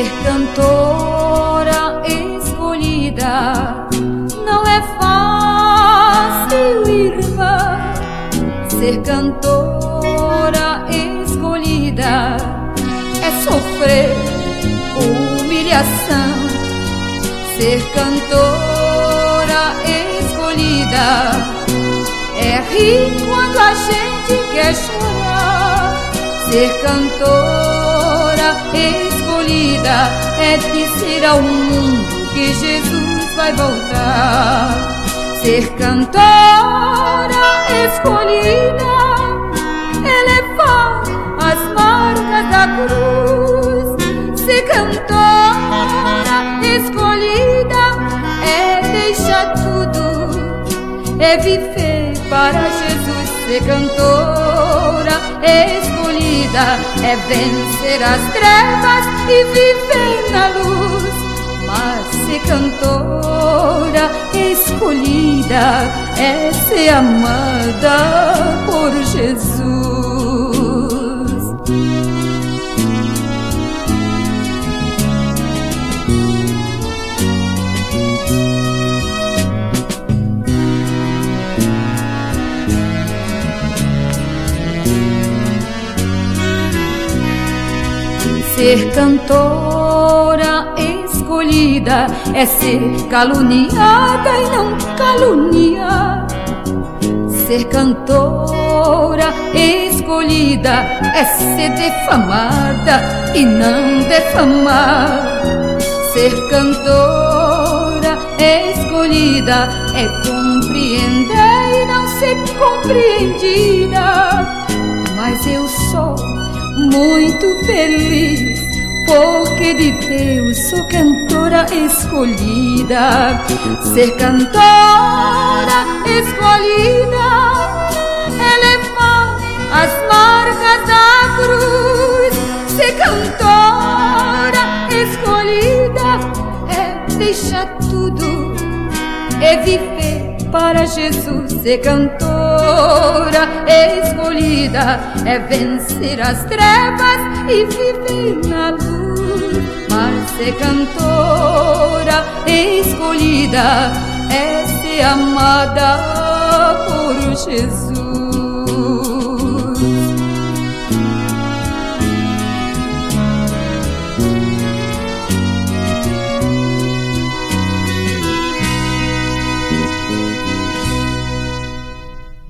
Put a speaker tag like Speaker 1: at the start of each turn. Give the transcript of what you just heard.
Speaker 1: Ser cantora escolhida não é fácil, irmã. Ser cantora escolhida é sofrer humilhação. Ser cantora escolhida é rir quando a gente quer chorar. Ser cantora escolhida é dizer ao mundo que Jesus vai voltar. Ser cantora escolhida é levar as marcas da cruz. Ser cantora escolhida é deixar tudo, é viver para Jesus. Ser cantora escolhida é vencer as trevas e viver na luz. Mas ser cantora escolhida é ser amada por Jesus. Ser cantora escolhida é ser caluniada e não caluniar. Ser cantora escolhida é ser defamada e não defamar. Ser cantora escolhida é compreender e não ser compreendida. Mas eu sou muito feliz, porque de Deus sou cantora escolhida. Ser cantora escolhida é levar as marcas da cruz. Ser cantora escolhida é deixar tudo, é viver para Jesus. Ser cantora escolhida é vencer as trevas e viver na luz. Mas ser cantora escolhida é ser amada por Jesus.